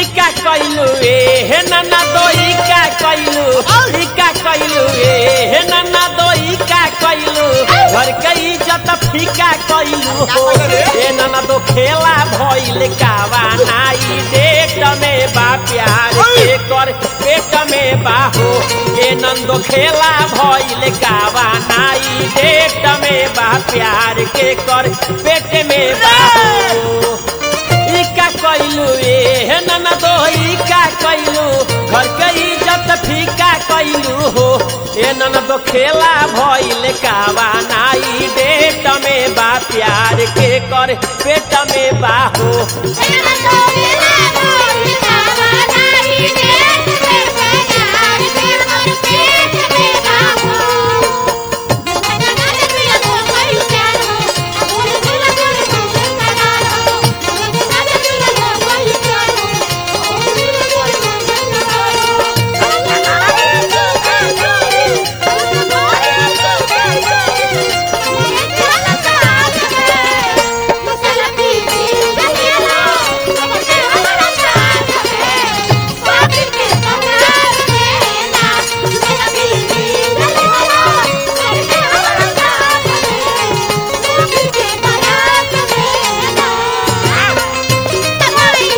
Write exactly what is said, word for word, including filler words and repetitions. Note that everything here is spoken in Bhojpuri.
इका कइलू ए नन्ना दो इका कइलू इका कइलू ए नन्ना दो इका कइलू घर के इज्जत फीका कइलू हो ए नन्ना दो खेला भइल कावा नाई डेट में बा प्यार के कर पेट में बाहो ए नंदो खेला भइल कावा नाई डेट में बा प्यार के कर पेट में बाहो इका कइलू ए नन्ना दो इका कइलू घर के इज्जत फीका कइलू हो ए नन्ना दो खेला भइल कावा नाई डेट में बा प्यार के कर पेट में बाहो।